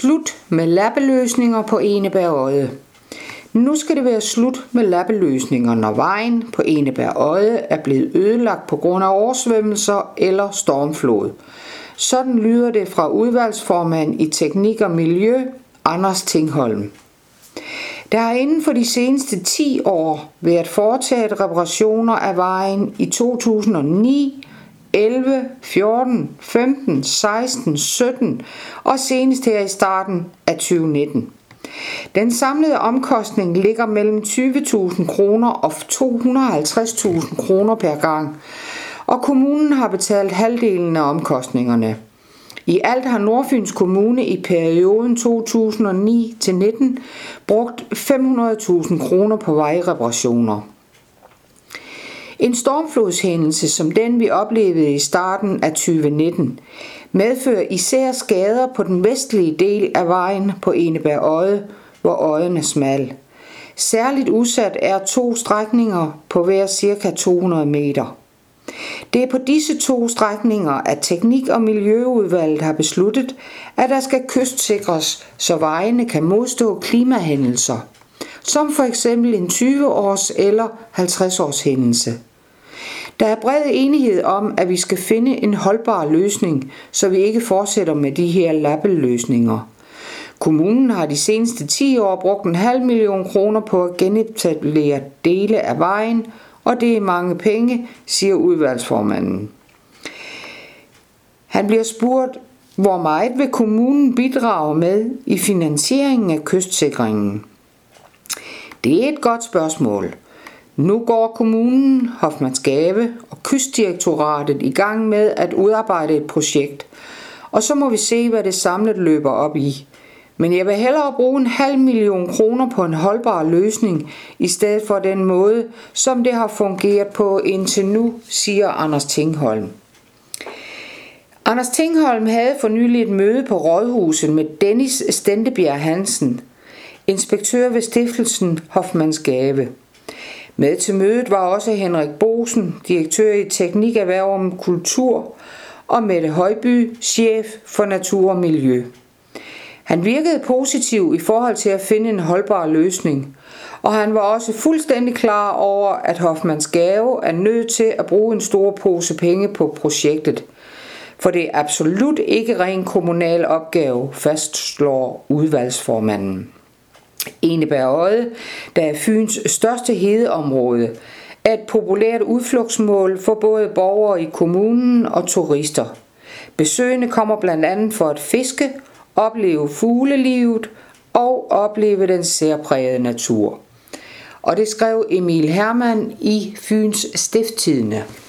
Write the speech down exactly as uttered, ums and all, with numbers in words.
Slut med lappeløsninger på Eneberg Odde. Nu skal det være slut med lappeløsninger, når vejen på Eneberg Odde er blevet ødelagt på grund af oversvømmelser eller stormflod. Sådan lyder det fra udvalgsformand i Teknik og Miljø, Anders Tingholm. Der har inden for de seneste ti år været foretaget reparationer af vejen i to tusind og ni, elleve, fjorten, femten, seksten, sytten og senest her i starten af tyve nitten. Den samlede omkostning ligger mellem tyve tusind kroner og to hundrede og halvtreds tusind kroner per gang, og kommunen har betalt halvdelen af omkostningerne. I alt har Nordfyns Kommune i perioden to tusind og ni til nitten brugt fem hundrede tusind kroner på vejreparationer. En stormflodshændelse som den vi oplevede i starten af tyve nitten medfører især skader på den vestlige del af vejen på Eneberg Odde, hvor odden er smal. Særligt udsat er to strækninger på hver ca. to hundrede meter. Det er på disse to strækninger, at Teknik- og Miljøudvalget har besluttet, at der skal kystsikres, så vejene kan modstå klimahændelser, som for eksempel en tyve-års eller halvtreds-års hændelse. Der er bred enighed om, at vi skal finde en holdbar løsning, så vi ikke fortsætter med de her lappeløsninger. Kommunen har de seneste ti år brugt en halv million kroner på at genetablere dele af vejen, og det er mange penge, siger udvalgsformanden. Han bliver spurgt, hvor meget vil kommunen bidrage med i finansieringen af kystsikringen? Det er et godt spørgsmål. Nu går kommunen, Hoffmannsgave og Kystdirektoratet i gang med at udarbejde et projekt, og så må vi se, hvad det samlet løber op i. Men jeg vil hellere bruge en halv million kroner på en holdbar løsning, i stedet for den måde, som det har fungeret på indtil nu, siger Anders Tingholm. Anders Tingholm havde for nylig et møde på Rådhuset med Dennis Stendebjerg Hansen, inspektør ved stiftelsen Hoffmannsgave. Med til mødet var også Henrik Bosen, direktør i Teknik, Erhverv og Kultur, og Mette Højby, chef for Natur og Miljø. Han virkede positiv i forhold til at finde en holdbar løsning, og han var også fuldstændig klar over, at Hoffmannsgave er nødt til at bruge en stor pose penge på projektet, for det er absolut ikke ren kommunal opgave, fastslår udvalgsformanden. Eneberg Odde, der er Fyns største hedeområde, er et populært udflugtsmål for både borgere i kommunen og turister. Besøgende kommer blandt andet for at fiske, opleve fuglelivet og opleve den særprægede natur. Og det skrev Emil Hermann i Fyns Stiftstidende.